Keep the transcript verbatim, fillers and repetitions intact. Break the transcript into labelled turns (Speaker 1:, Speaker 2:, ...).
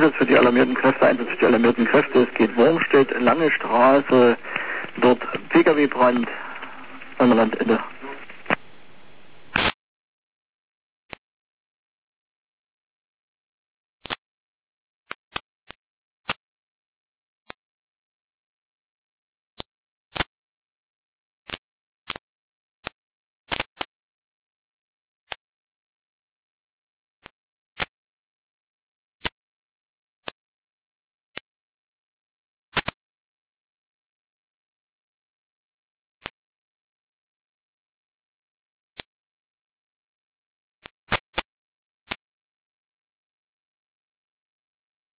Speaker 1: Einsatz für die alarmierten Kräfte, Einsatz für die alarmierten Kräfte. Es geht Wormstedt, Lange Straße, dort Pkw-Brand, an der Landende.